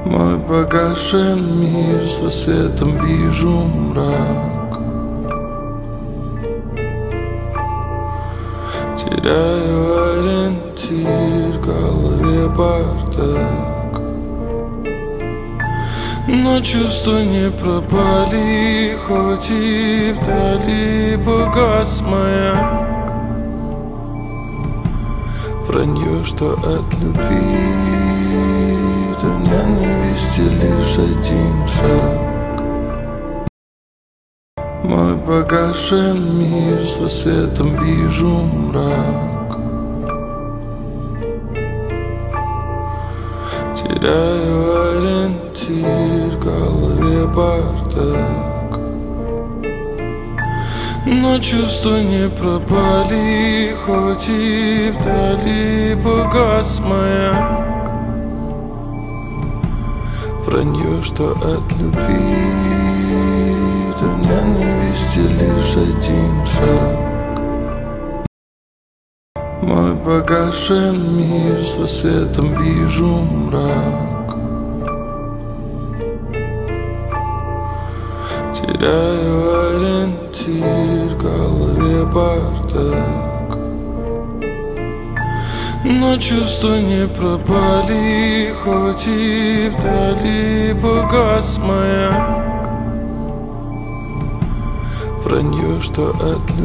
Мой погашен мир, с рассветом вижу мрак. Теряю ориентир, в голове бардак. Но чувства не пропали, хоть и вдали погас маяк. Вранье, что от любви до ненависти лишь один шаг. Мой погашен мир, с рассветом вижу мрак. Теряю ориентир, в голове бардак. Но чувства не пропали, хоть и вдали погас маяк. Вранье, что от любви до ненависти лишь один шаг. Мой погашен мир, с рассветом вижу мрак. Теряю ориентир, в голове бардак. Но чувства не пропали, хоть и вдали погас маяк. Вранье, что от любви